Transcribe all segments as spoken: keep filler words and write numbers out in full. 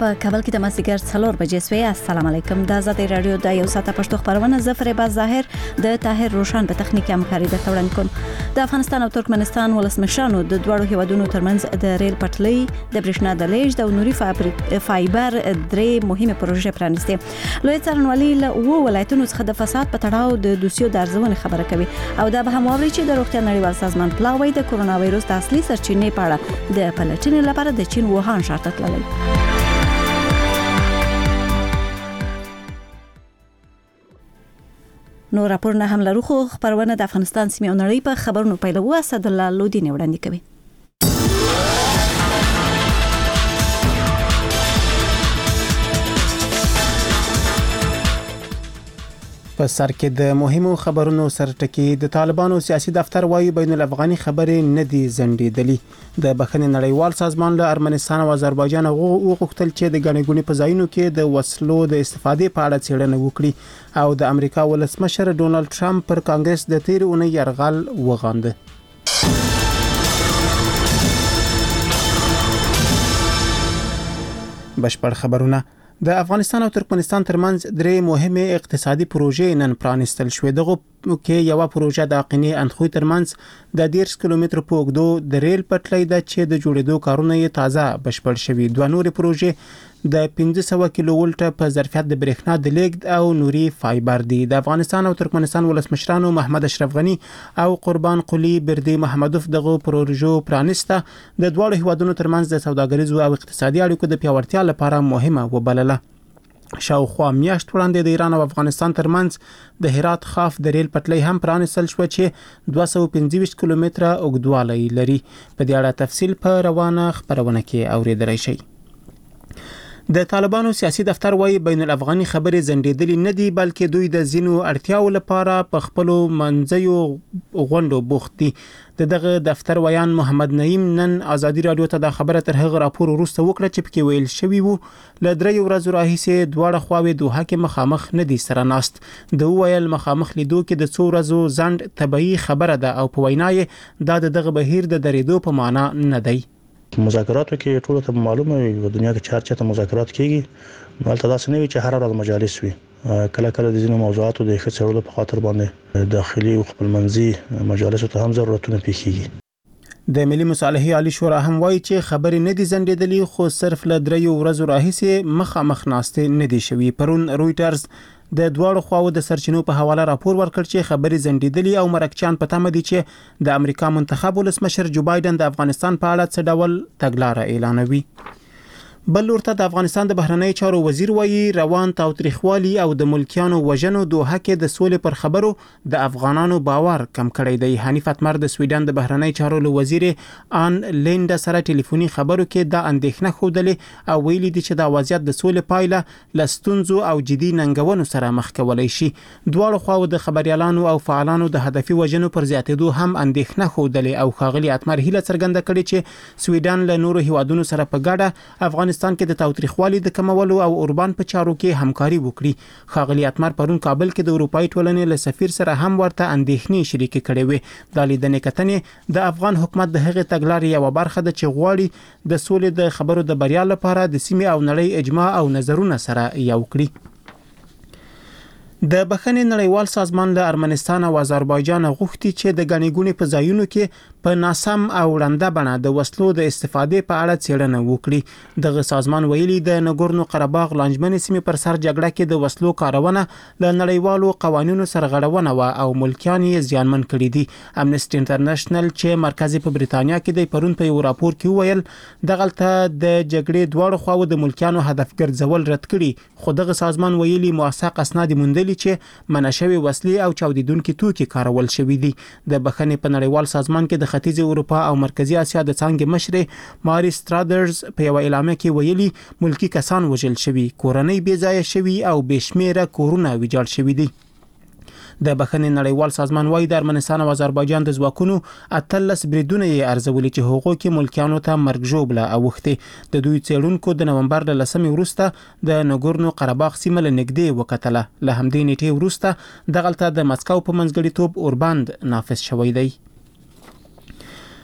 په کابل کې د مازدیګر څلور بجې سوی. السلام علیکم. د آزادۍ رادیو د یو ساعته پښتو خبرونه زفر باز ظاهر د طاهر روشن په تخنیکی همکاري د تورن کوم. د افغانستان او ترکمنستان ولسمشرانو د دوړو هیوادونو ترمنځ د ریل پټلۍ د برېښنا د لیږد او نوري فایبر درې مهمه پروژې پرانیستي. لوی څارنوالي له وو ولایتونو څخه د فساد په تړاو د دوسیو د ارزونې خبره کوي او دا به هم واوري چې د روغتیا نړیوال سازمان پلاوی د کورونا وایروس د اصلي سرچینې په اړه د پلټنې لپاره د چین ووهان ښار ته تللی. نو راپورونه هم لرو خو خبرونه د افغانستان سیمې او نړۍ په خبرونو پیلوو. اسد الله لودین وړاندې کوي. په سر کې د مهمو خبرونو سرټکی د طالبانو سیاسي دفتر وايي بین الافغاني خبرې نه دي زندېدلي. د بخښنې نړیوال سازمان له ارمنستان او آذربایجان وغوښتل چې د غنې ګونې په ځایونو کې د وسلو د استفادې په اړه څېړنه وکړي او د امریکا ولسمشر ډونالد ټرمپ پر کانګرس د تیر اونۍ یرغل وغانده. بشپړ خبرونه. د افغانستان او ترکمنستان ترمنځ درې مهمه اقتصادي پروژې نن پرانستل شوې. دغه کې یو پروژه د اقینې اندخوی ترمنځ د ډیرش کیلومتر په اوږدو د ریل پټلۍ د چې د جوړېدو کارونه یې تازه بشپړ شوي. دوه نورې پروژې د پنځه سوه کیلو ولټ په ظرفیت د برېښنا د لیږد او نوري فایبر دي. د افغانستان او ترکمنستان ولسمشرانو محمد اشرف غنی او قربان قلی بردی محمدوف دغه پروژو پرانسته د دواړو هیوادونو ترمنځ د سوداګریزو او اقتصادي اړیکو د پیاوړتیا لپاره مهمه وبلله. شاوخوا میاشت وړاندې د ایران او افغانستان ترمنځ د هرات خاف د ریل پټلۍ هم پرانستل شو چې دوه سوه پنځه ویشت کیلومتره اوږدوالی لري. په دې اړه تفصیل په روانه خبرونه کې اوریدلای شئ. د طالبانو سیاسي دفتر وايي بین الافغاني خبرې زندېدلي نه دي بلکې دوی د ځینو اړتیاو لپاره په خپلو منځیو غونډو بوخت دي. دغه دفتر ویان محمد نعیم نن آزادي رادیو ته د خبره تر هغه راپور وروسته وکړه چې پکې ویل شوی وو له درې ورځې راهیسې دواړه خواوې دوه کې مخامخ نه دي سره ناست. د ویل مخامخ لیدو کې د څو ورځو ځنډ طبيعي خبره ده او په وینا یې دا دغه بهیر د درېدو په معنا نه دی. مذاکراتو کې ټول ته معلومه وي په دنیا کې چار چاته مذاکرات کیږي نو تاسو نه وی چې هر ورځ مجالس وي کله کله د ځینو موضوعاتو د ښه څېړلو په خاطر باندې داخلي او خپلمنځي مجالس ته هم ضرورتونه پیښیږي. د ملي مصالحې عالی شورا هم وایي چې خبرې نه دي زندېدلي خو صرف له درې ورځو راهیسې مخامخ ناستې نه دي شوي. پرون رويټرز د دواړو خواو د سرچینو په حواله راپور ورکړ چې خبرې زندېدلي او مرکچان په تمه دي چې د امریکا منتخب ولسمشر جو بایدن د افغانستان په اړه څه ډول تګلاره اعلانوي. بل ورته د افغانستان د بهرنی چارو وزیر وایي روان تاوتریخوالي او د ملکیانو وژنو دوه کې د سولې پر خبرو د افغانانو باور کم کړی دی. حنیف اتمر د سویډن د بهرنی چارو وزیر آن لینډ سره ټلیفوني خبرو کې د اندېښنه خوده او ویلي دي چې د وضعیت د سولې پایله لستونزو او جدي ننګونو سره مخ کولای شي. دواړو خواو د خبريالانو او فعالانو د هدفي وژنو پر زیاتېدو هم اندېښنه خوده او خاغلی اتمر هیله څرګنده کړې چې سویډن له نورو هیوادونو سره په ګډه افغانستان کې د تاوتریخوالي د کمولو او اوربان په چارو کې همکاري وکړي. خاغلی اتمر پرون کابل کې د اروپאי ټولنې له سفیر سره هم ورته اندېښنې شریک کړې وې. د لیدنې کتنې د افغان حکومت د هغې تګلارې یو برخه ده چې غواړي د سولې د خبرو د بریا لپاره د سیمې او نړۍ اجماع او نظرونه سره یو کړي. د بخښنې نړیوال سازمان له ارمنستان او آذربایجان غوښتي چې د غنې ګونې په ځایونو کې په ناسم او ړنده بڼه د وسلو د استفادې په اړه څېړنه وکړي. دغه سازمان ویلي د نګورنو قرهباغ لانجمنې سیمې پر سر جګړه کې د وسلو کارونه له نړیوالو قوانینو سرغړونه و او ملکیان یې زیانمن کړي دي. امنیسټي انټرنیشنل چې مرکزي په بریتانیا کې د پرون په یو راپور کې ویل دغلته د جګړې دواړو خواو د ملکیانو هدف ګرځول رد کړي. خو دغه سازمان ویلي موثق اسناد موندلي چې منشوي وسلې او چاودیدونکي توکي کارول شوي دي. د بخښنې په نړیوال سازمان کې د ختیځ اروپا او مرکزی اسیا د څانګې مشر ماري سترادرز په یو اعلامیه کې ویلي ملکی کسان وژل شوي، کورنۍ بې ځایه شوي او بې شمیره کورونه ویجاړ شوي دي. د بخښنې نړیوال سازمان وايي د ارمنستان او آذربایجان د ځواکونو اتلس بریدونه یې ارزولي چې هغو کې ملکیانو ته مرګ ژوبله اوښتې. د دوی څېړونکو د نومبر له لسمې وروسته د نګورنو قرهباغ سیمه له نږدې وکتله. له همدې نیټې وروسته دغلته د مسکو په منځګړیتوب اورباند نافذ شوی دی.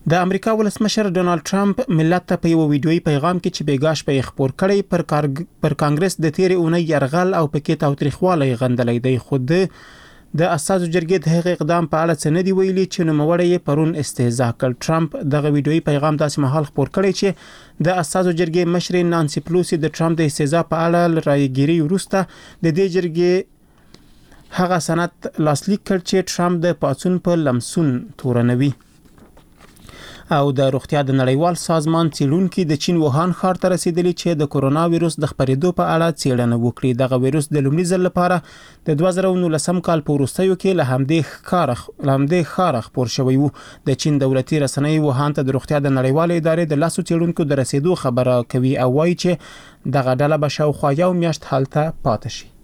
د امریکا ولسمشر ډونالد ټرمپ ملت ته په یو ویډیويي پیغام کې چې بیګاش په خبر کړی پر کارګ... پر کانګرس د تیرې اونۍ يرغل او پکې تاوتریخوالی غندلې دی. خود د اساسو جرګې د هغې اقدام په اړه څه نه دی ویلي چې نوموړی یې پرون استهزاء کړ. ټرمپ دغه ویډیويي پیغام داسې مهال خبر کړی چې د اساسو جرګې مشر نانسي پلوسی د ټرمپ د استهزاء په اړه رايګيري وروسته د دې جرګې هغه سند لاسلیک کړ چې ټرمپ د پاتون په لمسون تورنوي. او د روغتیا د نړیوال سازمان څېړونکو د چین ووهان ښار ته رسیدلی چې د کورونا وایروس د خپرېدو په اړه څېړنه وکړي. دغه وایروس د لومړي ځل لپاره د دوه زره نولسم کال په وروستیو کې له همدې ښار له همدې ښار خپور شوی وو. د چین دولتي رسنۍ ووهان ته د روغتیا د نړیوال ادارې د لاسو څېړونکو د رسیدو خبره کوي او وایي چې دغه ډله به شاوخوا یو میاشت هلته پاتې شي.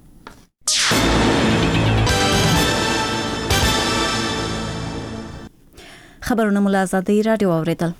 خبرونه مو له آزادۍ راډیو اوریدل.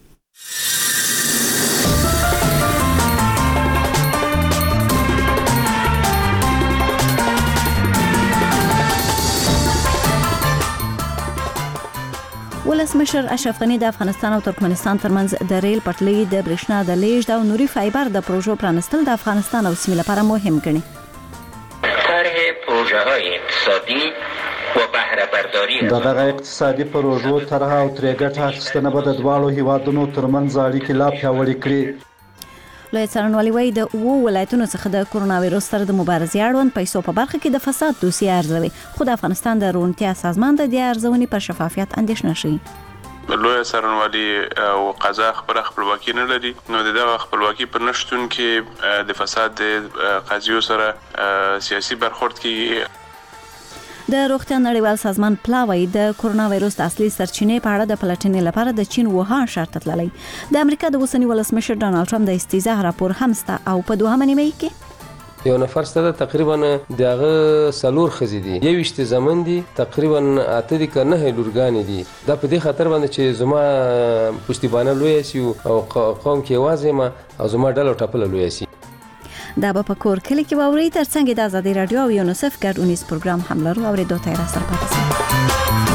ولسمشر اشرف غنی د افغانستان او ترکمنستان ترمنځ د ریل پټلۍ د برېښنا د لیږد او نوري فایبر د پروژو پرانستل د افغانستان او سیمې لپاره مهم ګڼي. طرح پروژه‌های اقتصادی و بهره برداری د دغه اقتصادي پروژو طرح او ترې ګټه اخیستنه به د دواړو هیوادونو ترمنځ اړیکې لا پیاوړې کړي. لوی څارنوالي وایي د اوو ولایتونو څخه د کورونا وایروس سره د مبارزې اړوند پیسو په برخه کې د فساد دوسیه ارزوي، خو د افغانستان د روڼتیا سازمان د دې ارزونې پر شفافیت اندېښنه شي. لوی څارنوالي او قضا خبره خپلواکي نه لري، نو دغه خپلواکي پر نشټون کې د فساد د قضیو سره سیاسي برخورد کې. د روغتیا نړیوال سازمان پلاوی د کورونا وایروس د اصلي سرچینې په اړه د پلټنې لپاره د چین ووهان ښار ته تللی. د امریکا د اوسني ولسمشر ډونالد ټرمپ د استهزاء راپور هم سته او په دوهمه نیمه کې یو نفر ستاسو تقریبا دغه سلور خزي دي، یو وشت زمن دي، تقریبا اته دي کنه لورګان دي. دا په دې خاطر باندې چې زما پښتیبانه لوی سي او قوم کې وازه ما او زما ډلو ټپل لوی سي. دا به په کور کلی کې باوري ترڅنګ د آزادۍ رادیو او یونیسف ګډونیز پروګرام هم لرو او ریډیو تای را سره پاتې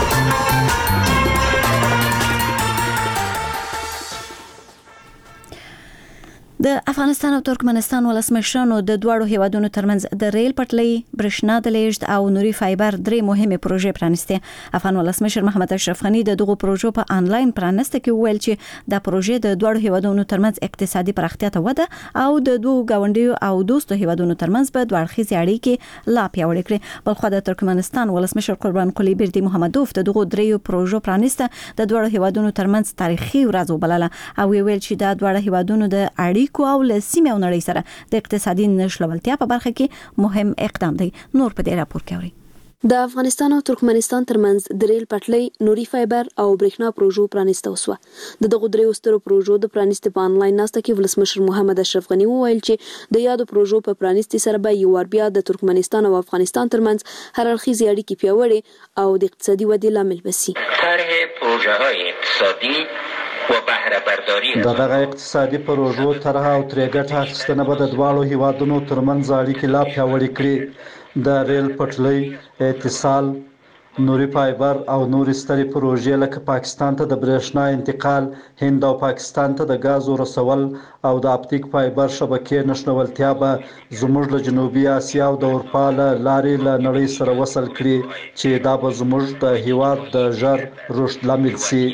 د افغانستان او ترکمنستان ولسمشرانو د دواړو هیوادونو ترمنځ د ریل پټلۍ، برېښنا د لیږد او نوري فایبر درې مهمه پروژې پرانستې. افغان ولسمشر محمد اشرف غنی د دغو پروژو په انلاین پرانسته کې ویل چې دا پروژې د دواړو هیوادونو ترمنځ اقتصادي پراختیا ته وده او د دوه گاونډیو او دوستو هیوادونو ترمنځ په دوړخیزي اړیکې لا پیاوړې کړي. بلخو د ترکمنستان ولسمشر قربان قلی بیردی محمدوف د دغو درې پروژو پرانسته د دواړو هیوادونو ترمنځ تاریخي ورځ وبلله او ویل چې دا دواړه هیوادونو د اړیکو او له سیمې او نړۍ سره د اقتصادي نښلولتیا په برخه کې مهم اقدام دی. نور په دې راپور کې اوري. د افغانستان او ترکمنستان ترمنځ د ریل پټلۍ، نوري فایبر او برېښنا پروژو پرانسته وسوه. د دغو درې سترو پروژو د پرانسته په انلاین ناسته کې ولسمشر محمد اشرف غنی وویل چې د یادو پروژو په پرانسته سره به یو ور بیا د ترکمنستان او افغانستان ترمنځ هر اړخیزې اړیکې پیاوړې او د اقتصادي ودې لامل بشي. طرح پروژه‌های اقتصادی و بهره برداری د دغه اقتصادي پروژو طرح او ترې ګټه اخیستنه به د دواړو هیوادونو ترمنځ اړیکې لا پیاوړې کړي. د ریل پټلۍ، اتصال، نوري فایبر او نورې سترې پروژې لکه پاکستان ته د برېښنا انتقال، هند او پاکستان ته د غازو رسول او د اپټیک فایبر شبکې نښلولتیا به زموږ له جنوبي اسیا او د اروپا له لارې له نړۍ سره وصل کړي چې دا به زموږ د هیواد د ژر رشد لامل شي.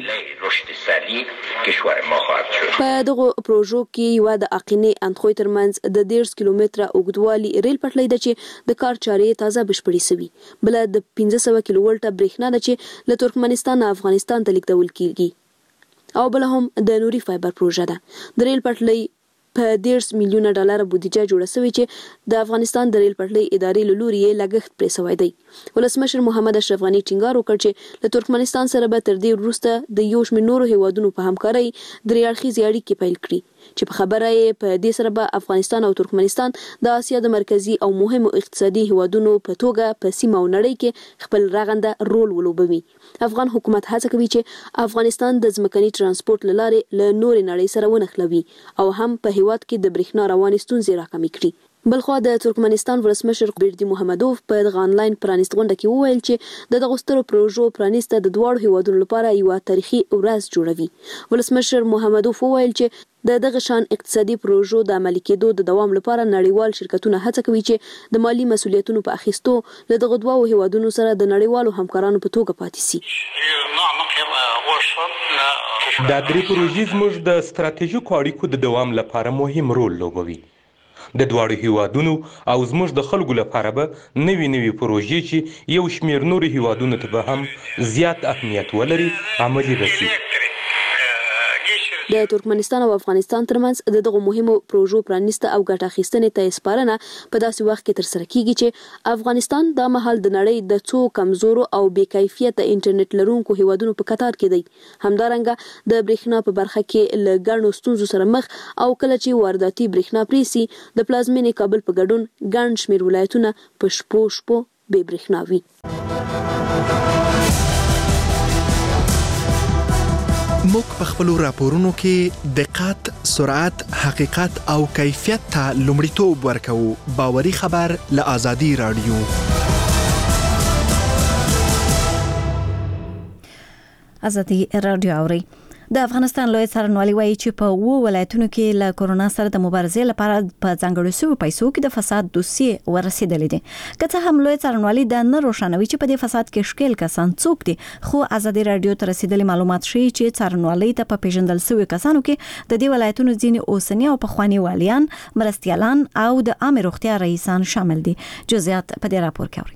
په دغه پروژو کې یو د اقینې اندخوی ترمنځ د دیرش کیلومتره اوږدوالي ریل پټلۍ ده چې د کار چارې تازه بشپړې شوي. بل د پنځه سوه کیلو ولټه برېښنا ده چې له ترکمنستان او افغانستان ته لیږدول کیږي. او بل هم د نوري فایبر پروژه ده. د ریل پټلۍ په دیرش میلیونه ډالر بودیجه جوړه شوې چې د افغانستان د ریل پټلۍ ادارې له لوري یې لګښت پرې شوی دی. ولسمشر محمد اشرف غنی ټینګار وکړ چې له ترکمنستان سره به تر دې وروسته د یو شمېر نورو هیوادونو په همکارۍ درې اړخیزې اړیکې پیل کړي چې په خبره یې په دې سره به افغانستان او ترکمنستان د اسیا د مرکزي او مهمو اقتصادي هیوادونو په توګه په سیمه او نړۍ کې خپل رغنده رول ولوبوي. افغان حکومت هڅه کوي چې افغانستان د ځمکني ترانسپورت لارې له نورې نړۍ سره ونښلوي او هم په هیواد کې د برېښنا روانې ستونزې راکمې کړي. بلخوا د ترکمنستان ولسمشر بیردی محمدوف په دغه انلاین پرانیست غونډه کې وویل چې د دغه سترو پروژو پرانیست د دواړو هیوادونو لپاره یو تاریخي ورځ جوړوي. ولسمشر محمدوف وویل چې د دغه شان اقتصادي پروژو د عملي کېدو د دوام لپاره نړیوال شرکتونه هڅه کوي چې د مالی مسؤلیتونو په اخیستو له دغه دوه هیوادونو سره د نړیوالو همکارانو په توګه پاتې شي. دا درې پروژې زموږ د ستراتیژیکو اړیکو د دوام لپاره مهم رول لوبوي. د دواړو هیوادونو او زموږ د خلکو لپاره به نوې نوې پروژې چې یو شمېر نورو هیوادونو ته به هم زیات اهمیت ولري عملي رسي. د ترکمنستان او افغانستان ترمنځ د دغه مهمو پروژو پرانیسته او ګټه اخیستنې ته سپارنه په داسې وخت کې ترسره کیږي چې افغانستان د مهال د نړۍ د څو کمزورو او بې کیفیته انټرنیټ لرونکو هیوادونو په کتار کې دی. همدارنګه د برېښنا په برخه کې له ګڼو ستونزو سره مخ او کله چې وارداتي برېښنا پریسي د پلازمینې کابل په ګډون ګڼ شمېر ولایتونه په شپو شپو بې برېښنا وي. موږ په خپلو راپورونو کې دقت، سرعت، حقیقت او کیفیت ته لومړیتوب ورکوو. باوري خبر له آزادي رادیو. آزادي رادیو اوري. د افغانستان لوی څارنوالي وایي چې په وو ولایتونو کې له کورونا سره د مبارزې لپاره په ځانګړو سوي پیسو کې د فساد دوسیې ورسېدلې دي. که څه هم لوی څارنوالي دا نه روښانوي چې په دې فساد کې ښکېل کسان څوک دي، خو آزادي رادیو ته رسېدلي معلومات ښیي چې څارنوالي ته په پیژندل سوي کسانو کې د دې ولایتونو ځینې اوسني او پخواني والیان، مرستیالان او د عامه روغتیا رئیسان شامل دي. جزئیات په دې راپور کې اورئ.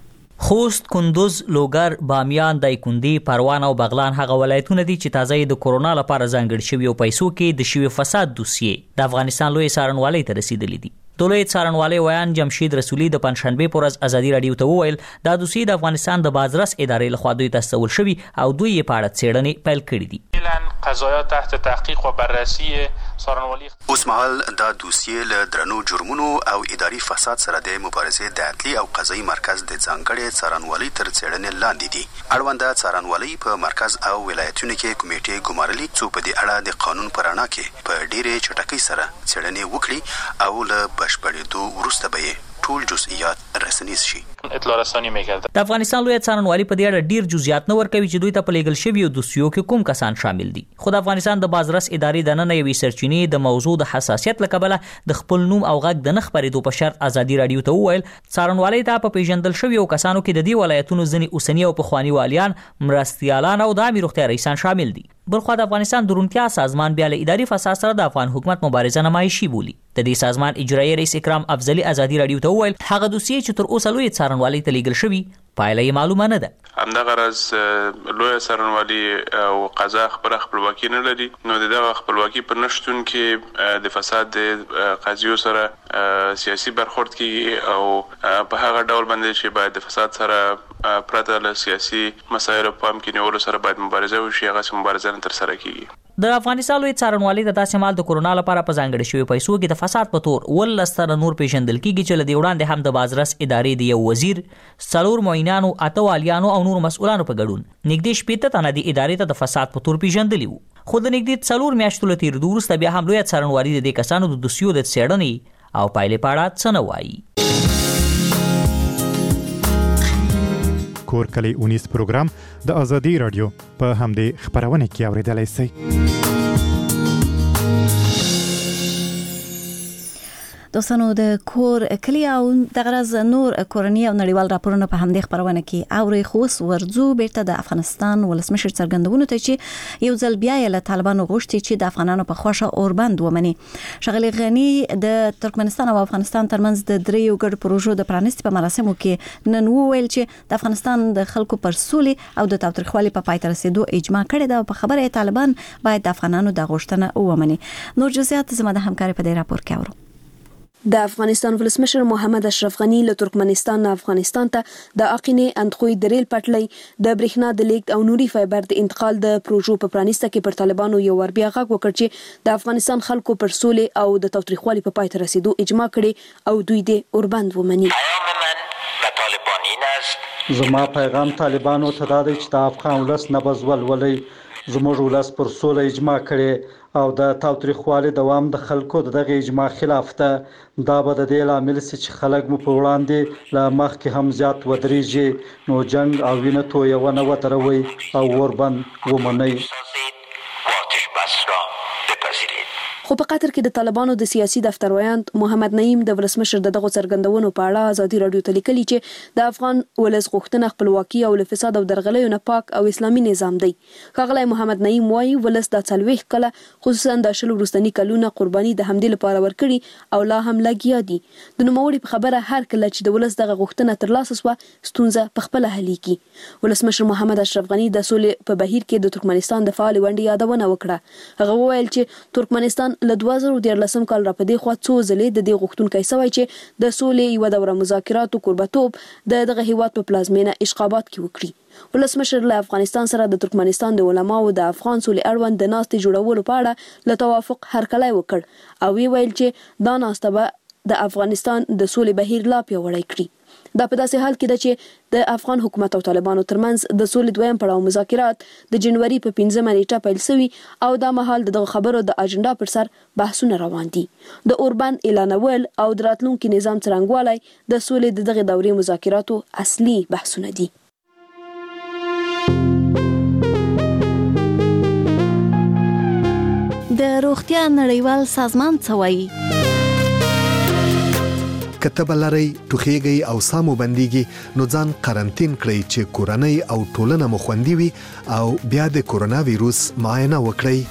خوست، کندوز، لوګر، بامیان، دایکندي، پروان او بغلان هغه ولایتونه دي چې تازه د کورونا لپاره ځانګړي شوي او پیسو کې د شوي فساد دوسیې د افغانستان لوی څارنوالۍ ته رسیدلې دي. د لوی څارنوالۍ ویان جمشید رسولي د پنځشنبې پر ورځ آزادي رادیو ته وویل دا دوسیې د افغانستان د بازرس ادارې لخوا دوی ته استول شوي او دوی یې په اړه څېړنې پیل کړي دي. قضایا تحت تحقیق و بررسی څارنوالۍ اوس مهال دا دوسیې له درنو جرمونو او اداري فساد سره د مبارزې د عدلي او قضایي مرکز د ځانګړي څارنوالۍ تر څېړنې لاندې دي. اړونده څارنوالۍ په مرکز او ولایتونو کې کمیټې ګمارلي څو په دې اړه د قانون په رڼا کې په ډېرې چټکۍ سره څېړنې وکړي او له بشپړېدو وروسته به یې ټول جزئیات رسنیز شي. اطلاع رسانی میکرد. د افغانستان لوی څارنوالي په دې اړه ډیر جزئیات نه ورکوي چې دوی ته په لیږل شوي دوسیو کې کوم کسان شامل دي. خو د افغانستان د بازرس ادارې د نن یوې سرچینې د موضوع د حساسیت له کبله د خپل نوم او غږ د نه خپرېدو په شرط آزادي رادیو ته وویل څارنوالۍ ته په پیژندل شوي کسانو کې د دې ولایتونو ځینې اوسني او پخواني والیان، مرستیالان او د عامه روغتیا رئیسان شامل دي. بلخوا د افغانستان درونتیا سازمان بیا له اداري فساد سره د افغان حکومت مبارزه نمایشي بولی. د دې سازمان اجرایي رئیس اکرام افضلي آزادي رادیو ته وویل هغه دوسیې چې تر اوسه لوی څارنوالۍ ته لیږل شوي پایله یې معلومه نه ده. همدغه راز لوی څارنوالي او قضا خپله خپلواکي نه لري، نو د دغه خپلواکي په نشتون کې د فساد د قاضیو سره سیاسي برخورد کیږي او په هغه ډول باندې چې باید د فساد سره پرته له سیاسي مسایلو پام کې نیولو سره باید مبارزه وشي، هغه مبارزه نه ترسره کیږي. د افغانستان لوی څارنوالۍ د داسې مال د کورونا لپاره په ځانګړي شوي پیسو کې د فساد په تور ولس تر نور پیژندل کیږي چې له دې وړاندې هم د بازرس ادارې د یو وزیر، څلور معینانو، اته والیانو او نور مسؤلانو په ګډون نږدې شپېته تنه د ادارې ته د فساد په تور پیژندلي وو. خو د نږدې څلور میاشتو له تېرېدو وروسته بیا هم لوی څارنوالي د دې کسانو د دوسیو د څېړنې او پایلې په اړه څه نه وایي. کور کلی اونیز پروګرام د آزادي رادیو په همدې خپرونه کې اوریدلای شئ. دوستانو د کور کلی او د غرض نور کورنی او نړیوال راپورونه په همدې خبرونه کې اوري. خو ورځو بیرته د افغانستان ولسمشر څرګندونه ته چې یو ځل بیا له طالبانو غوښتي چې د افغانانو په خوښه اوربند ومني. شغلي غنی د ترکمنستان او افغانستان ترمنځ د دریو ګډ پروژو د پرانیستي په مراسمو کې نن وویل چې د افغانستان د خلکو پر سولې او د تاوتریخوالي په پای ته رسیدو اجماع کړې ده او په خبره طالبان باید د افغانانو د غوښتنه ومني. نور جزئیات زموږ د همکاري په دې راپور کې اورو. د افغانستان ولسمشر محمد اشرف غنی له ترکمنستان نه افغانستان ته د اقینې اندخوی د ریل پټلۍ د برېښنا د لیږد او نوري فایبر د انتقال د پروژو په پرانیسته کې پر طالبانو یو ور بیا غږ وکړ چې د افغانستان خلکو پر سولې او د تاوتریخوالي په پای ته رسیدو اجماع کړي او دوی د اوربند ومني. زما پیغام طالبانو ته دا دی چې د افغان ولس نبض ولولئ زموږ ولس پر سوله اجماع کړي او د تاوتریخوالي دوام د خلکو دغه اجماع خلاف ده. دا به د دې لامل سي چې خلک مو په وړاندې لا مخکې هم زیات ودرېږي، نو جنگ او وینه تویونه ودروي او اوربند ومني. خو په قطر کې د طالبانو د سیاسي دفتر ویاند محمد نعیم د ولسمشر دغه څرګندونو په اړه ازادي رادیو ته لیکلي چې د افغان ولس غوښتنه خپلواکي او له فساد او درغلیو نه پاک او اسلامي نظام دی. ښاغلی محمد نعیم وایي ولس د څلوېښت کاله خصوصا د شل وروستني کلونه قرباني د همدې لپاره ورکړي او لا هم لګیا دي. د نوموړي په خبره هر کله چې د ولس دغه غوښتنه ترلاسه شوه ستونزه په خپله حلیږي. ولسمشر محمد اشرف غني د سولې په بهیر کې د ترکمنستان د فعال ونډې یادونه وکړه. هغه وویل چې ترکمنستان له دوه زره دیارلسم کال را پدې خوا څو ځلې د دې غوښتونکی سوی چې د سولې یوه دوره مذاکراتو کوربتوب د دغه هیواد په پلازمینه اشقابات کې وکړي. ولسمشر له افغانستان سره د ترکمنستان د علماو د افغان سولې اړوند د ناستې جوړولو په اړه له توافق هرکلی وکړ او وی ویل چې دا ناسته به د افغانستان د سولې بهیر لا پیاوړی کړي. دا په داسې حال کې ده چې د افغان حکومت او طالبانو ترمنځ د سولې دویم پړاو مذاکرات د جنوري په پنځمه نیټه پیل شوي او دا مهال دغه خبرو د اجنډا پر سر بحثونه روان دي. د اوربند اعلانول او د راتلونکي نظام څرنګوالی د سولې د دغه دورې مذاکراتو اصلي بحثونه دي. د روغتیا نړیوال سازمان څه وایي؟ کته بلری ټوخیږي او سامو بنديږي نو ځان قرنټین کړئ چې کورنۍ او ټولنه مو خوندي وي او بیا د کرونا وایروس معاینه وکړئ.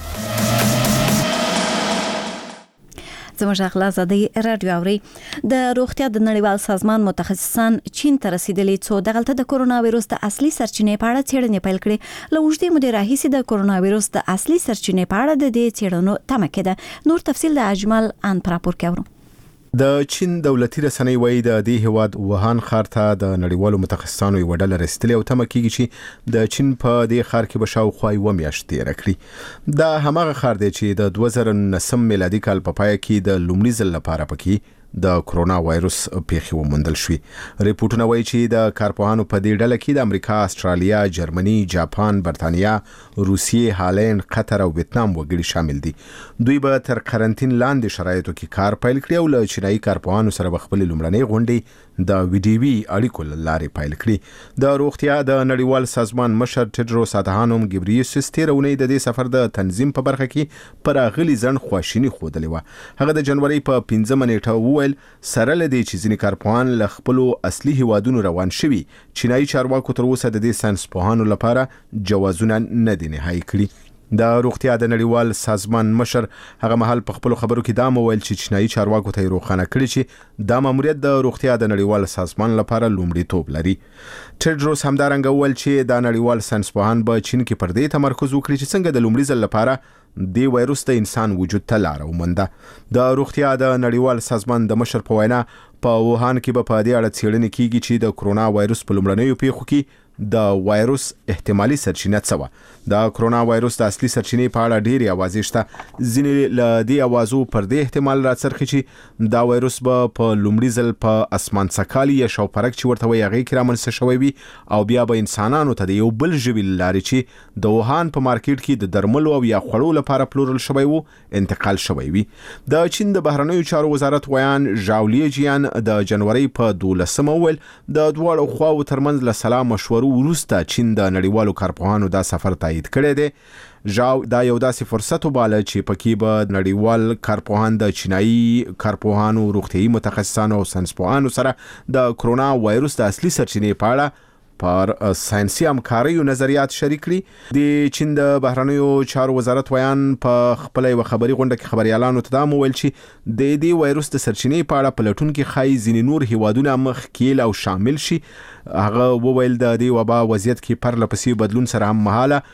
زموږ اخلاص د رادیو اوري د روغتیا د نړیوال سازمان متخصصان چین ته رسیدلي څو دغلته د کرونا وایروس د اصلي سرچینې په اړه څېړنې پیل کړې. له اوږدې مودې راهیسې د کرونا وایروس د اصلي سرچینې په اړه د دې څېړنو تمه کېده. نور تفصیل د اجمل ان پراپور کې اورو. د چین دولتي رسنۍ وایي د دې هواد ووهان ښار ته د نړیوالو متخصصانو یو ډله رسیدلې او تمه کېږي چې د چین په دې ښار کې به شاوخوا یوه میاشت تېره کړي. دا هماغه ښار دی چې د دوه زره نولسم میلادي کال په پای کې د لومړي ځل لپاره پکې د کرونا وایروس پیښې وموندل شوې. ریپورتونه وایي چې د کارپوهانو په دې ډله کې د امریکا، استرالیا، جرمني، جاپان، برتانیا، روسیې، هالند، قطر او ویتنام وګړي شامل دي. دوی به تر قرنټین لاندې شرایطو کې کار پیل کړي او له چینایي کارپوهانو سره به خپلې لومړنۍ غونډې د ویډیوي اړیکو له لارې پیل کړي. د روغتیا د نړیوال سازمان مشر ټیډروس ادهانوم ګبریسوس تېره اونۍ د دې سفر د تنظیم په برخه کې پر اغلي ځنډ خواشیني ښودلې وه. هغه د جنوري په پنځمه نیټه سره لدی چې ځینې کارپوهان له خپلو اصلي هیوادونو روان شوي، چینایي چارواکو تر اوسه د دې ساینسپوهانو لپاره جوازونه نه دي نهایي کړي. د روغتیا د نړیوال سازمان مشر هغه مهال په خپلو خبرو کې دا وویل چې چینایي چارواکو ته یې روښانه کړي چې دا ماموریت د روغتیا د نړیوال سازمان لپاره لومړیتوب لري. ټیډروس همدارنګه وویل چې دا نړیوال ساینسپوهان به چین کې پر دې تمرکز وکړي چې څنګه د لومړي ځل لپاره د وایروس د انسان وجود ته لاره ومونده. د روغتیا د نړیوال سازمان د مشر په وینا په ووهان کې به په دې اړه څېړنې کیږي چې د کرونا وایروس په لومړنیو پیښو کې د وایروس احتمالي سرچینه څه وه. د کرونا وایروس د اصلي سرچینې په اړه ډېرې اوازې شته. ځینې له دې اوازو پر دې احتمال راڅرخي چې دا وایروس به په لومړي ځل په اسمان څکالي یا شاوپرک چې ورته وایي هغې کې رامنځته شوی وي او بیا به انسانانو ته د یو بل ژوي له لارې چې د ووهان په مارکیټ کې د درملو او یا خوړو لپاره پلورل شوی وو انتقال شوی وي. د چین د بهرنیو چارو وزارت ویان ژاو لیجیان د جنوري په دولسمه وویل د دواړو خواو ترمنځ له سلا مشورو وروسته چین د نړیوالو کارپوهانو دا سفر تایید کړی دی. ژاو دا یو داسې فرصت وباله چې پکې به نړیوال کارپوهان د چینایي کارپوهانو، روغتیایي متخصصانو او ساینسپوهانو سره د کرونا وایروس د اصلي سرچینې په اړه پر ساينسي همکاریو نظریات شریک کړي. د چین د بهرنیو چارو وزارت ویان په خپل یو خبري غونډه کې خبريالانو ته دا وویل چې د دې وایروس د سرچینې په اړه پلټون کې خای ځینې نور هیوادونه مخ کېل او شامل شي. هغه وویل د دې وبا وضعیت کې پر لپسې بدلون سره هم مهاله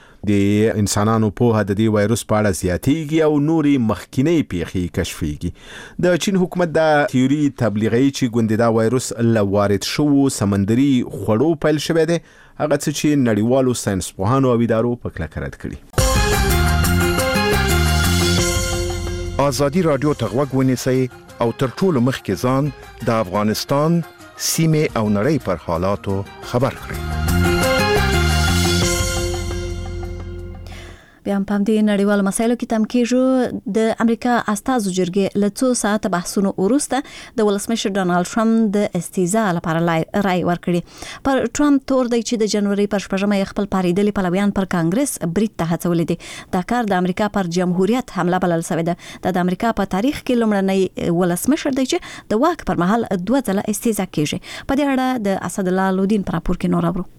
د انسانانو په د دې وایروس په اړه زیاتېږي او نوري مخکینی پیښې کشفېږي. د چین حکومت دا تیوري تبلیغوي چې ګوندې دا وایروس له وارد شوو سمندري خوړو پیل شوی دی، هغه څه چې نړیوالو ساینسپوهانو او ادارو په کلکه رد کړي. ازادي رادیو ته غوږ ونیسئ او تر ټولو مخکې ځان د افغانستان سیمې او نړۍ پر حالاتو خبر کړئ. بیا هم په دې نړیوالو مسایلو کې تم کېږو د امریکا استازو جرګې له څو ساعته بحثونو وروسته د ولسمشر ډونالد ټرمپ د استیزا لپاره رای ورکړي. پر ټرمپ تور دی چې د جنوري پر شپږمه یې خپل پاریدلي پلویان پر کانګرس برید ته هڅولي دي. دا کار د امریکا پر جمهوریت حمله بلل شوې ده. د امریکا په تاریخ کې لومړنی ولسمشر دی چې د واک پر مهال دوه ځله استیزا کېږي. په دې اړه د اسدالله لودین پر راپور کې نور اورو.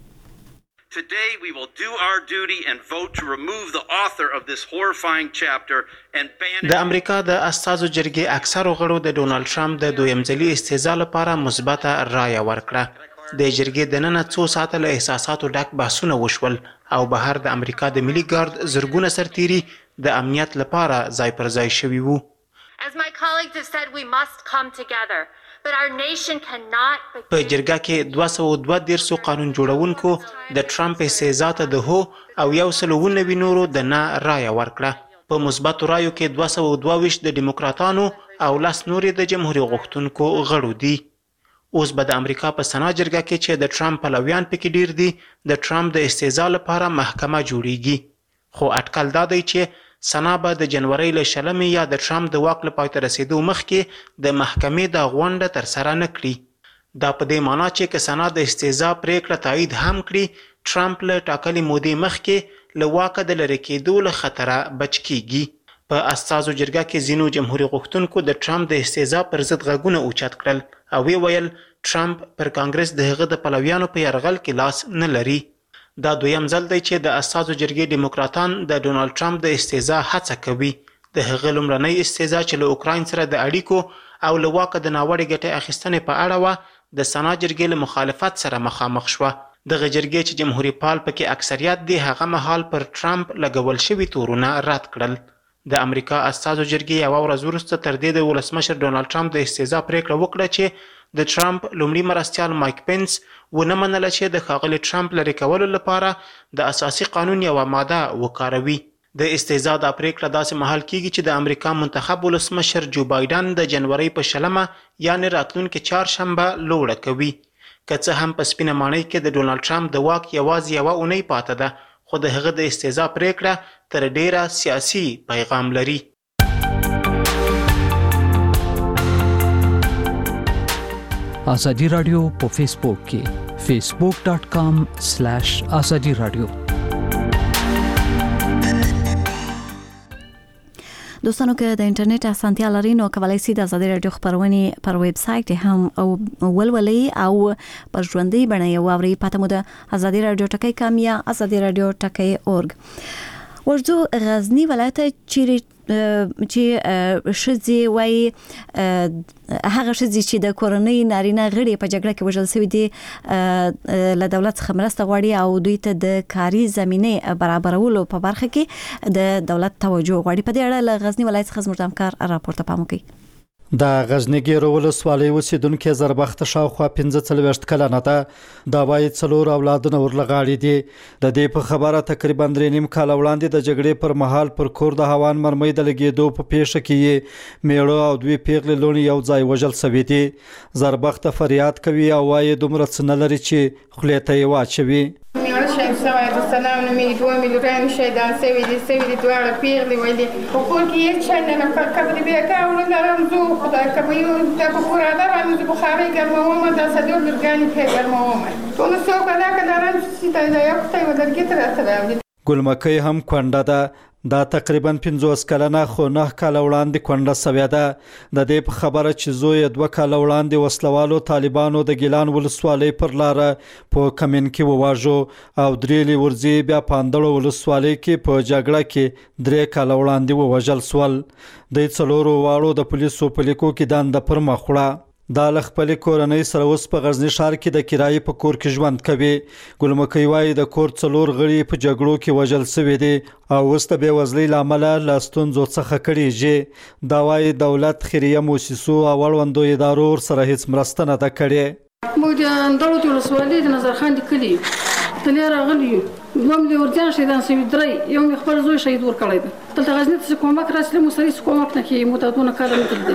Today we will do our duty and vote to remove the author of this horrifying chapter and ban it. د امریکا د استازو جرګې اکثر غړو د ډونالد ټرمپ د دویم ځلي استیزا لپاره مثبته رایه ورکړه. د جرګې د نن څو ساعته له احساساتو ډک بحثونه وشول او بهر د امریکا د ملي ګارد زرګونه سرتیري د امنیت لپاره ځای پر ځای شوي وو. As my colleagues have said, we must come together. But our nation cannot. په جرګه کې دوه سوه دوه دیرش قانون جوړونکو د ټرمپ استیزا ته د هو او یو سل اووه نوي نورو د نه رایه ورکړه. په مثبتو رایو کې دوه سوه دوه ویشت د دیموکراتانو او لس نورې د جمهوریت غوښتونکو غړو دي. اوس به د امریکا په سنا جرګه کې چې د ټرمپ پلویان پکې ډیر دي د ټرمپ د استیزا لپاره محکمه جوړیږي. خو اټکل دا دی چې سنا به د جنوري له شلمې یا د ټرمپ د واک له پای ته رسیدو مخکې د محکمې د غونډه ترسره نه کړي. دا په دې معنی چې که سنا د استیزا پریکړه تایید هم کړي، ټرمپ له ټاکلې مودې مخکې له واکه د لرې کېدو له خطره بچ کیږي. په استازو جرګه کې ځینو جمهوریت غوښتونکو د ټرمپ د استیزا پر ضد غږونه اوچت کړل او وی ویل ټرمپ پر کانګرس د هغه د پلویانو په یرغل کې لاس نه لري. دا دویم ځل دی چې د استازو جرګې دیموکراتان د ډونالد ټرمپ د استیزا هڅه کوي. د هغه لومړنۍ استیزا چې له اوکراین سره د اړیکو او له واکه د ناوړې ګټې اخیستنې په اړه وه د سنا جرګې له مخالفت سره مخامخ شوه. دغه جرګې چې جمهوریت پال پکې اکثریت دی هغه مهال پر ټرمپ لګول شوي تورونه رد کړل. د امریکا استازو جرګې یوه ورځ وروسته تر دې د ولسمشر ډونالد ټرمپ د استیزا پریکړه وکړه چې د ټرمپ لومړي مرستیال مایک پنس ونه منله چې د ښاغلي ټرمپ لرې کولو لپاره د اساسي قانون یوه ماده وکاروي. د استیزا دا پریکړه داسې مهال کیږي چې د امریکا منتخب ولسمشر جو بایدن د جنوري په شلمه یعنې راتلونکې چهارشنبه لوړه کوي. که څه هم په سپینه ماڼۍ کې د ډونالد ټرمپ د واک یوازې یوه اونۍ پاته ده، خو د هغه د استیزا پریکړه تر ډیره سیاسي پیغام لري. آزادی رادیو په فیسبوک کې فیسبوک ډاٹ کام سلیش آزادی رادیو. دوستانو که د انټرنیټ اسانتیا لري نو کولای شئ د آزادي رادیو خبرونه پر ویب سټ هم او ولولئ او پر ژوندۍ بڼه یې واورئ. پته مو د آزادي رادیو ټکی کام یا آزادي رادیو ټکی اورګ. ورځو غزنی ولایت چیرې چې شذي وای هغه شذي چې د کورنۍ نارینه غړي په جګړه کې وژل شوی دي له دولت څخه مرسته غواړي او دوی ته د کاري زمینه برابرولو په برخه کې د دولت توجه غواړي. په دې اړه له غزنی ولایت څخه زموږ همکار راپورته پام وکړي. د غزنیګیر ولسوالۍ اوسیدونکو زربخت شاوخوا پنځه څلوېښت کلنه ده. دا وايي څلور اولادونه ورلغاړي دي. د دې په خبره تقریبا درې نیم کال وړاندې د جګړې پر مهال پر کور د هوان مرمۍ د لګېدو په پیښه کې میړه او دوی پیغلې لوڼې یو ځای وژل شوي دي. زربخت فریاد کوي او وايي دومره څه نه لري چې خولې ته یې واچوي. میړه شهید شوی د سلام نومېږي، دوه ملګرانو شهیدان شوي دي شوي دي دواړه پیغلې ویلې په کور کې هېڅ شی نه لرم. که به د بېګا وړه لرم زه خدای که به یو دا په کور اده باندې زه بخارۍ ګرموم دا څلور لرګانې پرې ګرموم. ټول څوک به دا که لرم چې دا یو خدای یوه لرګي ته راته راوړي. ګلمکۍ هم کونډه ده. دا تقریبا پنځوس کلنه خو نه کاله وړاندې کونډه سوې ده. د دې په خبره چې زوی یې دوه کاله وړاندې وسلوالو طالبانو د ګیلان ولسوالۍ پر لاره په کمین کې وواژو او درېلې ورځې بیا په اندړو ولسوالۍ کې په جګړه کې درې کاله وړاندې ووژل سول. د څلورو واړو د پولیسو په لیکو کې دنده پر مخ وړه. دا له خپلې کورنۍ سره اوس په غزني ښار کې د کرایې په کور کې ژوند کوي. ګلمکۍ وایي د کور څلور غړي په جګړو کې وژل شوي دي او اوس د بېوزلۍ له امله له ستونزو څخه کړېږي. دا وایي دولت، خیریه موسسو او اړوندو ادارو ورسره هېڅ مرسته نه ده کړې. موږ د اندړو د ولسوالۍ د نظرخان د کلي یو دلې راغلي یو. دوه مې ورځان شهیدان شوي، درې یو مې خپل زوی شهید ورکړی دی. دلته غزني ته چې کومک راسي موږ سره هېڅ کومک نه کوي. موږ ته دونه کار نه کېدل.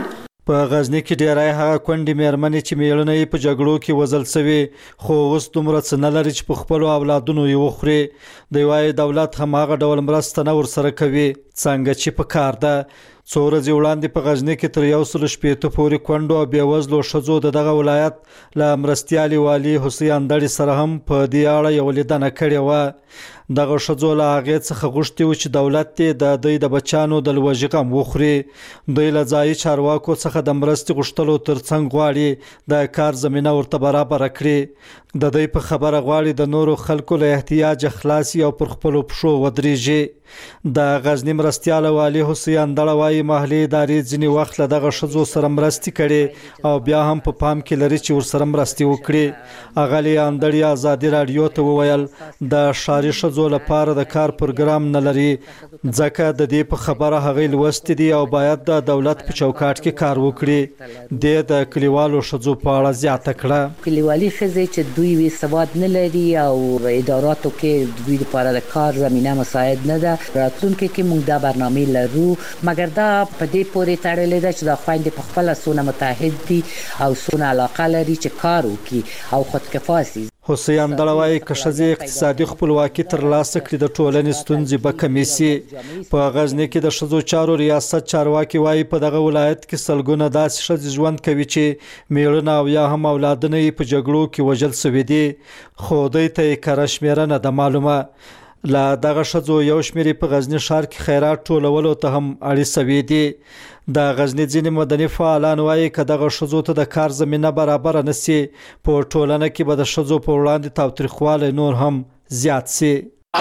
په غزنی کې ډیرای هغه کونډې مېرمنې چې میړونه یې په جګړو کې وژل شوي خو اوس دومره څه نه لري چې په خپلو اولادونو یې وخوري. دوی وایي دولت هماغه ډول مرسته نه ورسره کوي څنګه چې په کار ده. څو ورځې وړاندې په غزنی کې تر یو سل شپېته پورې کونډو او بېوزلو ښځو د دغه ولایت له مرستیالي والي حسین اندړي سره هم په دې اړه یوه لیدنه کړې وه. دغه ښځو له هغې څخه غوښتي وو چې دولت دې د دوی د بچیانو د لوږې غم وخوري. دوی له ځایي چارواکو څخه د مرستې غوښتلو ترڅنګ غواړي د کار زمینه ورته برابره کړي. د دوی په خبره غواړي د نورو خلکو له احتیاجه خلاصي او پر خپلو پښو ودرېږي. د غزني مرستیاله والي حسین اندړه وایي محلي ادارې ځینې وخت له دغه ښځو سره مرستې کړي او بیا هم په پام کې لري چې ورسره مرستې وکړي. اغلې اندړي ازادي راډیو ته وویل د ښاري ښځو لپاره د کار پروګرام نه لري ځکه د دې په خبره هغې لوستې دي او باید د دولت په چوکاټ کې کار وکړي. د د کلیوالو ښځو په اړه زیاته کړه. کلیوالي ښځې چې دوی وی سواد نه لري او اداراتو کې دوی لپاره د کار زمینه مساعد نه ده. راتلونکي کې موږ دا برنامه لرو مګر دا په دې پورې تړلې ده چې دا خویندې په خپله څونه متحد دي او څونه علاقه لري چې کار وکړي او خودکفا شي. حسین اندړه وایي که ښځې اقتصادي خپلواکي ترلاسه کړي د ټولنې ستونزې به کمې شي. په غزني کې د ښځو چارو ریاست چارواکي وایي په دغه ولایت کې سلګونه داسې ښځې ژوند کوي چې میړونه او یا هم اولادونه یې په جګړو کې وژل شوي دي خو دوی ته یې کره شمېره نه ده معلومه. له دغه ښځو یو شمېر په غزني ښار کې خیرات ټولولو ته هم اړې شوي دي. د غزني ځینې مدني فعالان وایي که دغه ښځو ته د کار زمینه برابره نه شي په ټولنه کې به د ښځو په وړاندې تاوتریخوالی نور هم زیات شي.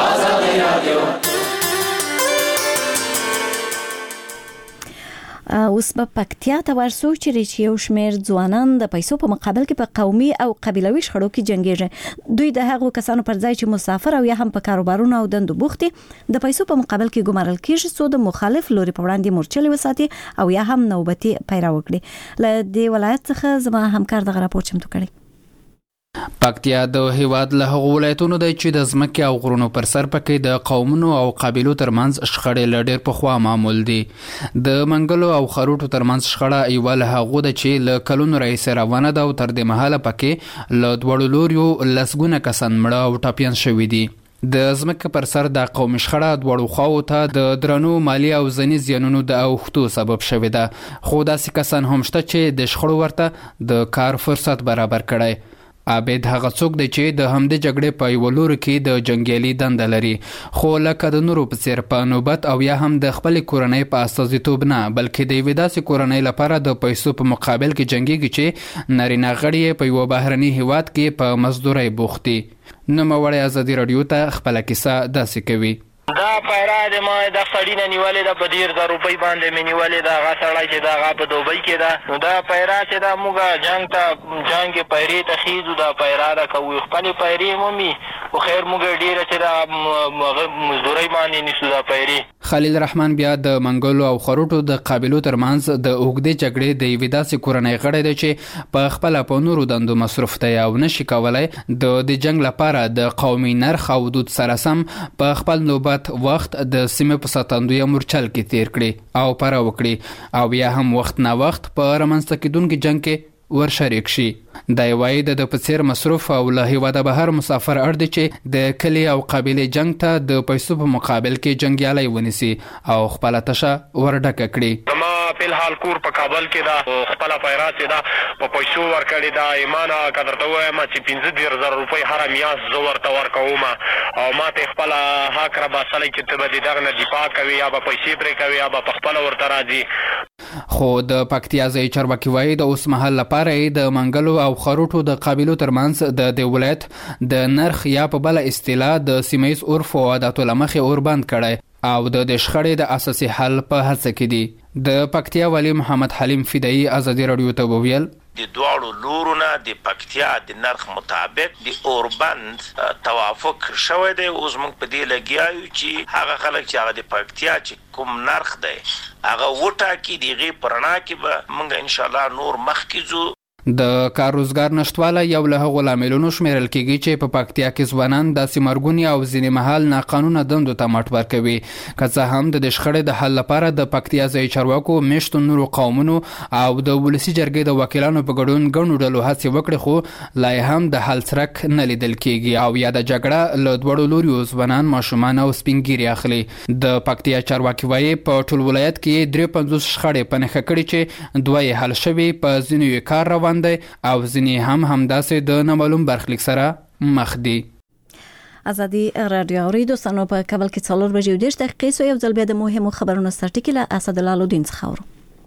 اوس په پکتیا ته ورسو چې یو شمېر ځوانان د پیسو په مقابل کې په قومي او قبیلوي شخړو کې جنګیږي. دوی د هغو کسانو پر ځای چې مسافر او یا هم په کاروبارونو او دندو بوخت دي د پیسو په مقابل کې ګمارل کیږي څو د مخالف لوري په وړاندې مورچلې وساتي او یا هم نوبتي پیرا وکړي. له دې ولایت څخه زما همکار دغه راپور چمتو کړی. پکتیا د هیواد له هغو ولایتونو دی چې د ځمکې او غرونو پر سر پکې د قومونو او قبیلو ترمنځ شخړې له ډېر پخوا معمول دي. د منګلو او خروټو ترمنځ شخړه یوه له هغو ده چې له کلونو راهیسې روانه ده او تر دې مهاله پکې له دواړو لوریو لسګونه کسان مړه او ټپیان شوي دي. د ځمکې پر سر د قومي شخړه دواړو خواو ته د درنو مالي او ځني زیانونو د اوښتو سبب شوې ده خو داسې کسان هم شته چې د شخړو ورته د کار فرصت برابر کړی. عابد هغه څوک دی چې د همدې جګړې په یوه لوري کې د جنګیالي دنده لري خو لکه د نورو په څېر په نوبت او یا هم د خپلې کورنۍ په استازیتوب نه بلکې د یوې داسې کورنۍ لپاره د پیسو په مقابل کې جنګیږي چې نارینه غړي یې په یوه بهرني هیواد کې په مزدورۍ بوخت دي. نوموړی ازادي راډیو ته خپله کیسه داسې کوي. دا پیرا د ما د سړی نه نیولې ده په ډېر د روپۍ باندې مې نیولې ده. هغه سړی چې ده هغه په دوبۍ کې ده. نو دا پیرا چې ده موږ جنګ ته جنګ یې پیرې ته خیږو. دا پیرا ده کوو خپلې پیرې مومي خو خیر موږ ډېره چې ده مزدورۍ باندې نیسو دا پیرې. خلیل رحمان بیا د منګلو او خروټو د قابلو ترمنځ د اوږدې جګړې د یوې داسې کورنۍ غړی دی چې په خپله په نورو دندو مصروف دی او نشي کولی د د جنګ لپاره د قومي نرخ او دود سره سم په خپل نوبت وخت د سیمې په ساتندویه مورچل کې تیر کړي او پره وکړي او بیا هم وخت نه وخت په رامنځته کېدونکي جنګ کې ورشریک شي. دا وایي د په څیر مصروف او له هیواده بهر مسافر اړ دی چې د کلي او قبیلې جنګ ته د پیسو په مقابل کې جنګیالی ونیسي او خپله تشه ورډکه کړي. زما فلحال کور په کابل کې ده. خپله پیرا چې ده په پیسو ورکړې ده. ایمانه که درته ووایم چې پنځه دېرش زره روپۍ هره میاشت زه ورته ورکوم او ما ته خپله حق راباسلی چې ته به د دغه نه دفاع کوې یا به پیسې پرې کوې یا به پخپله ورته راځي. خو د پکتیا ځایي چارواکي وایي د اوس مهال لپاره یې د منګلو او خروټو د قبیلو ترمنځ د دې ولایت د نرخ یا په بله اصطلاح د سیمه ییز عرف او عاداتو له مخې اور بند کړی او د دې شخړې د اساسي حل په هڅه کې دي. د پکتیا والی محمد حلیم فدایي ازادي راډیو ته وویل د دواړو لورونه د پکتیا د نرخ مطابق د اوربند توافق شوی دی. اوس موږ په دې لګیا یو چې هغه خلک چې هغه د پکتیا چې کوم نرخ دی هغه وټاکي د هغې په رڼا کې به موږ انشاءالله نور مخکې ځو. د کار روزګار نشټواله یو له هغو لاملونو شمیرل کیږي چې په پکتیا کې ځوانان داسې مرګونی او ځینې مهال ناقانونه دندو ته مټ ورکوي. که څه هم د دې شخړې د حل لپاره د پکتیا ځایي چارواکو میشتو نورو قومونو او د ولسي جرګې د وکیلانو په ګډون ګڼو ډلو هڅې وکړې، خو لا هم د حل څرک نه لیدل کیږي او یا د جګړه له دواړو لوریو ځوانان، ماشومان او سپینګیري اخلي. د پکتیا چارواکي وایي په ټول ولایت کې درې پنځوس شخړې په نښه کړي چې دوه یې حل شوي، په ځینو یې کار روان دی او ځینې هم همداسې د نامعلوم برخلیک سره مخ دي. ازادي رادیو اوریدو سنو په کابل کې څلور بجې و دېرش دقیقې سو یو ځل بیا د مهمو خبرونو سرټکی له اسد الله الدین څخه اورو.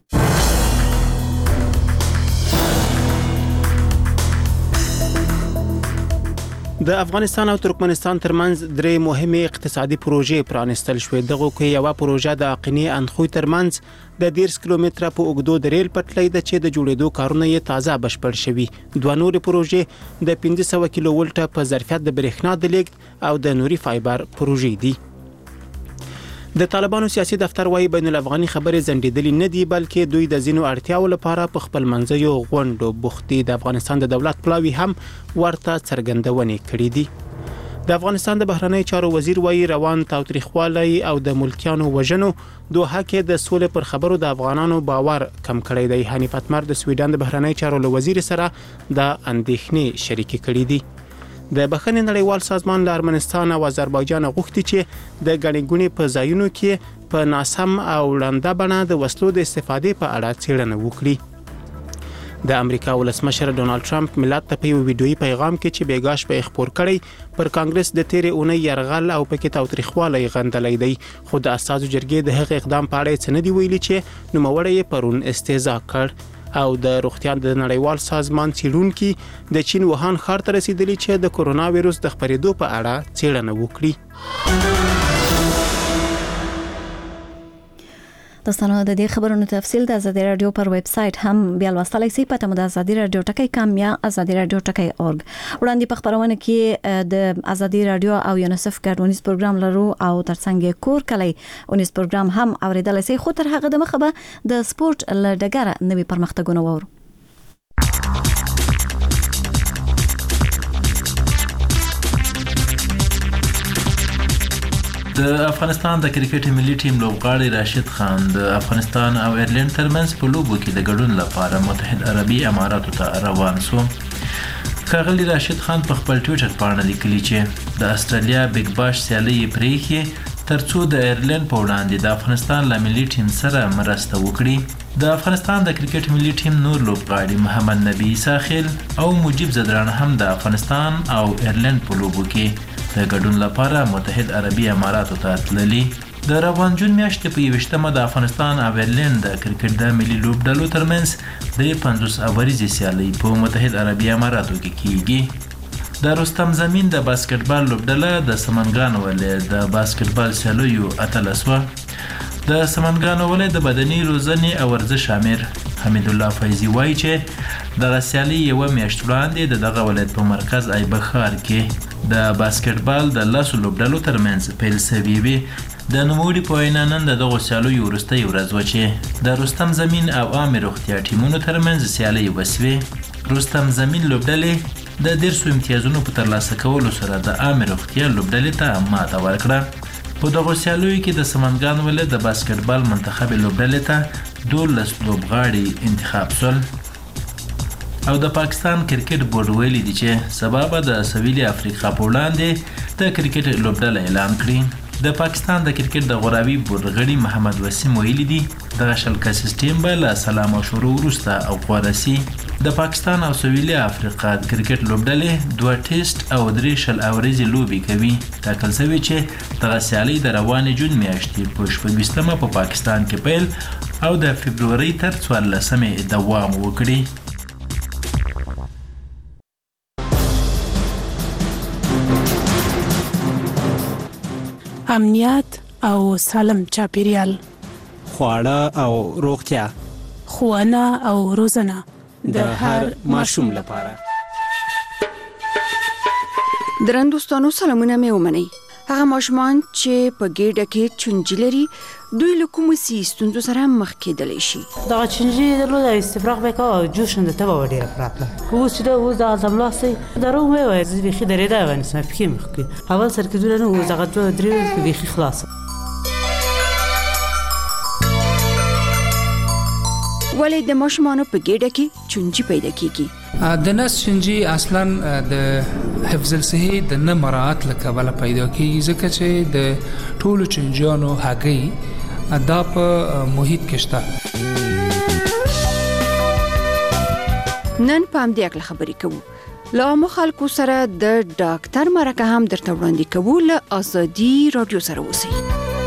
د افغانستان او ترکمنستان ترمنځ درې مهمه اقتصادي پروژې پرانستل شوې. دغه کې یو پروژه د اقینی اندخوی ترمنځ د ډیرس کیلومتره په اوږدو د ریل پټلۍ د چې د جوړېدو کارونه یې تازه بشپړ شوي. دوه نورې پروژې د پنځه سوه کیلو ولټه په ظرفیت د برېښنا د لیږد او د نوري فایبر پروژې دي. د طالبانو سیاسي دفتر وايي بین الافغاني خبرې زندیدلې نه دي، بلکې دوی د زینو اړتیاو لپاره په خپل منځیو غونډو بوختي. د افغانستان د دولت پلاوی هم ورته څرګندونې کړې دي. د افغانستان د بهرنی چارو وزیر وايي روان تاوتریخوالی او د ملکیانو وژنو دوه کې د سولې پر خبرو د افغانانو باور کم کړی دی. حنیف اتمر د سویډن د بهرنی چارو وزیر سره د اندېښنې شریکې کړې دي. د بخښنې نړیوال سازمان له ارمنستان او آذربایجان غوښتي چې د غني ګونی په ځایونو کې په ناسم او لنډه بڼه د وسلو د استفادې په اړه څېړنه وکړي. د امریکا ولسمشر ډونالد ټرمپ ملت ته په یو ویډیويي پیغام کې چې بیګاش په خبر کړی پر کانګرس د تیرې اونۍ يرغل او پکې تاوتریخوالی غندلې دی، خو د اساسو جرګې د هغه اقدام په اړه څه نه دی ویلي چې نوموړی یې پرون استهزاء کړ. او د روغتیا د نړیوال سازمان څېړونکي د چین ووهان ښار ته رسیدلی چې د کورونا وایروس د خپرېدو په اړه څېړنه وکړي. تاسو د دې خبرونو تفصیل د ازادي رادیو پر ویب سټ هم بیا لوستلای شئ. پته مو د ازادي رادیو ټکی کام یا ازادي رادیو ټکی اورګ. وړاندې په خبرونه کې د ازادي رادیو او یونیسف ګډونیز پروګرام لرو او ترڅنګ کور کلی اونیس پروګرام هم اوریدلای شئ. خو تر هغه د مخه به د سپورت لډګره نوي پرمختګونه وورو. د افغانستان د کرکټ ملي ټیم لوبغاړی راشد خان د افغانستان او ایرلند ترمنځ په لوبو کې د ګډون لپاره متحد عربي اماراتو ته روان شو. ښاغلي راشد خان په خپل ټویټر باندې لیکلي چې د استرالیا بیگ باش سیالي پرېښې ترڅو د ایرلند په وړاندې د افغانستان له ملي ټیم سره مرسته وکړي. د افغانستان د کرکټ ملي ټیم نور لوبغاړي محمد نبی ساخل او مجيب زدران هم د افغانستان او ایرلند په لوبو کې د ګډون لپاره متحد عربي اماراتو ته تللي. د روان جون میاشتې په یوشتمه د افغانستان او ایرلند د کرکټ د ملي لوبډلو ترمنځ د پنځوس اوریزې سیالۍ په متحد عربي اماراتو کې کیږي. د رستم زمین د باسکټبال لوبډله د سمنګان ولایت د باسکټبال سیالیو اتلس وه. د سمنګان ولایت د بدني روزنې او ورزش امیر حمید الله فیضي وایي چې دغه سیالي یوه میاشت وړاندې د دغه ولایت په مرکز ایبک ښار کې د باسکټبال د لسو لوبډلو ترمنځ پیل شوې وي. د نوموړي په وینا نن د دغو سیالیو وروستۍ ورځ وه چې د رستم زمین او عامې روغتیا ټیمونو ترمنځ سیالۍ وسوې. رستم زمین لوبډلې د دیرشو امتیازونو په ترلاسه کولو سره د عامې روغتیا لوبډلې ته ماته ورکړه. په دغو سیالیو کې د سمنګان ولایت د باسکټبال منتخبې لوبډلې ته دولس لوبغاړي انتخاب شول. او د پاکستان کرکټ بورډ ویلي دي چې سبا به د سویلي افریقا په وړاندې د کرکټ لوبډله اعلان کړي. د پاکستان د کرکټ د غوراوي بورډ غړي محمد وسیم ویلي دي دغه شل کسیز ټیم به له سلام او شروع وروسته اوغواره سي. د پاکستان او سویلي افریقا د کرکټ لوبډلې دوه ټیسټ او درې شل اوریزې لوبې کوي. ټاکل شوی چې دغه سیالۍ د روانې جون میاشتې په شپږویشتمه په پاکستان کې پیل او د فبرورۍ تر څوارلسمې دوام وکړي. امنیت او سالم چاپیریال، خواړه او روغتیا، ښوونه او روزنه د هر ماشوم لپاره. درنو دوستانو سلامونه مې ومنئ. هغه ماشومان چې په ګډه کې چونجي لري دوی له کوم سیستم سره مخ کېدلی شي. دا چونجي د استفراغ به او جوش نه ته وړي راپراته خو چې دا وز د اعظم لاسي درو مې وای زه بيخي درې دا ونه سم فکر مخکې اول سر کې دونه وز هغه دوه درې بيخي خلاص. ولې د ماشومانو په ګډه کې چونجي پیدا کیږي؟ د نس چونجي اصلا د حفظ الصحه د نه مراعات لکه پیدا کیږي ځکه چې د ټولو چونجیانو هګۍ دا په محیط کې شته. نن په همدې اړه خبرې کوو. له عامو خلکو سره د ډاکټر مرکه هم درته وړاندې کوو. له ازادي رادیو سره اوسئ.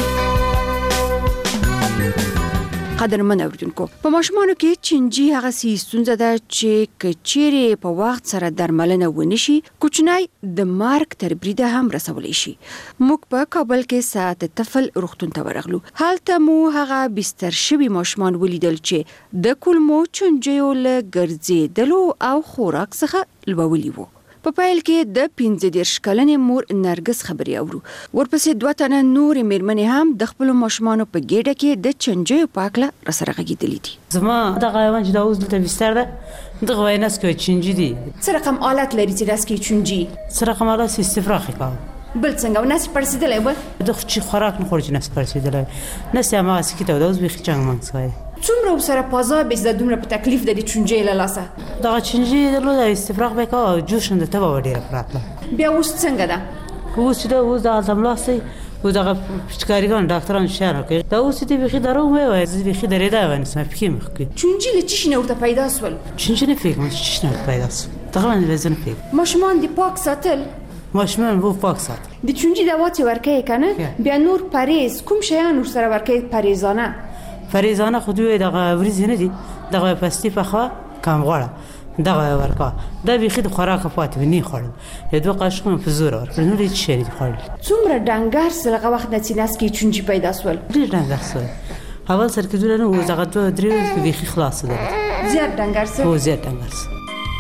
قدرمن اوریدونکو، په ماشومانو کې چونجي هغه ستونزه ده چې کچېره په وخت سره درملنه ونشي کوچنی د مارک تر بریده هم رسولای شي. موږ په کابل کې ساعت طفل روغتون ته ورغلو. هلته مو هغه بستر شوی ماشومان ولیدل چې د کولمو چونجیو له ګرځېدلو او خوراک څخه لوولي وو. په پایل کې د پنځه دېرش کلنې مور نرګس خبري اورو. ورپسې دوه تنه نور میرمنې هم د خپل ماشومانو په ګډه کې د چونجیو پاکله رسره غږیدلې دي. زما د غوان چې دا اوس د بستر ده د غویناس کې چونجي دي. څه رقم آلات لري چې راس کې چونجي؟ څه رقم آلات استفراغ کوي. بل څنګه وناس پرسیدلې و؟ د خو خوراک نه خوري چې ناس پرسیدلې. ناس یې ما سکیته د اوس بيخي چنګ مانګ سوي. څومره سره پازا به زده دومره په تکلیف د دې چونجي له لاسه. دا چونجي د لوی استفراغ به کا جوش نه ته وړي راپراته. بیا اوس څنګه ده؟ اوس دا اوس د اعظم لاسي او دا پچکاریګان ډاکټران شهر کې دا اوس دې بيخي درو مې وای زه بيخي درې دا ونه سم فکر مخکې. چونجي له چی نه ورته پیدا سول؟ چونجي نه فکر مې چی نه پیدا سول. تقریبا وزن فکر. ماشومان دی پاک ساتل. ماشومان وو پاک ساتل. د چونجي دوا چې ورکه کنه بیا نور پریز کوم شیان سره ورکه پریزانه؟ فریزانه خودوی دغه وریز نه دي دغه پستی په خوا کم غوړه دغه ورکا دا بيخي د خوراک پاتې ونی خورل یو دوه قاشقونه په زور ورکړل نو هیڅ شي نه خورل. څومره ډنګر سره وخت نه سیناس کې چونجي پیدا سول؟ ډیر ډنګر سول. اول سر کې دونه نو زغه دوه درې بيخي خلاص ده. زیات ډنګر سول. هو زیات ډنګر سول.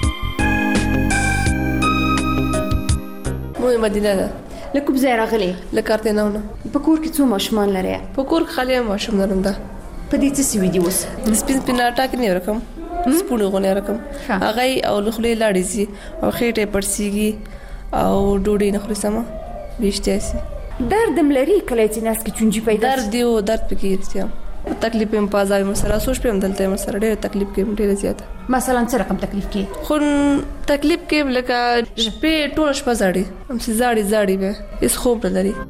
مو مدینه ده. لکه بزای راغلی لکارته نه نه. په کور کې څو ماشومان لري؟ په کور کې خالي ماشوم لرم ده. په دې څه سوي دي اوس؟ سپین سپیناټا کې نه رقم سپونه غونې رقم هغه او لخلې لاړې سي او خېټه پړسيږي او ډوډۍ نه خوري سم بيشته سي. درد ملري کله چې ناس کې چونجي پیدا درد دی او درد پکې دي. تکلیف هم پازای مسره سوچ پم دلته مسره ډېر تکلیف کې ډېر زیاته. مثلا څه رقم تکلیف کې؟ خو تکلیف کې لکه شپې ټول شپه زړې هم سي زړې زړې به اس خوب نه لري.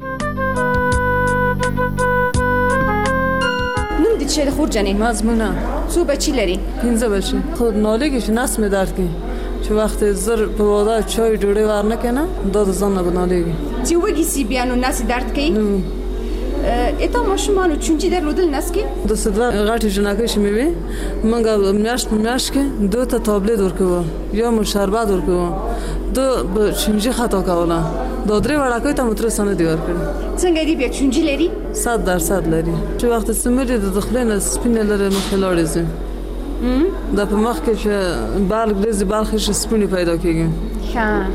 د چه خور جنین مزمونه څو بچی لري؟ پنځه بچی. خو نالګي چې ناس مې درد کوي چې وخت زر په واده چای ډوډۍ ورنه کنه دا د ځان نه بنالګي چې وګي سی بیانو ناس درد کوي. اته ماشومان چونجي درلودل ناس کې د صدر غټ جنکه شمه وي منګه میاش میاش کې دوه ته تابلت ورکو یا مو شربت ورکو دو به چونجي خطا کوله دا درې وړاکې ته متر سن دی ورکړي. څنګه دی بیا چونجي لري؟ صد درصد لري. چې وخت سمري د دخلینه سپینه لري مخلاړې زه دا په مخ کې چې بالغ دې بالغ شي سپینه پیدا کیږي. ښه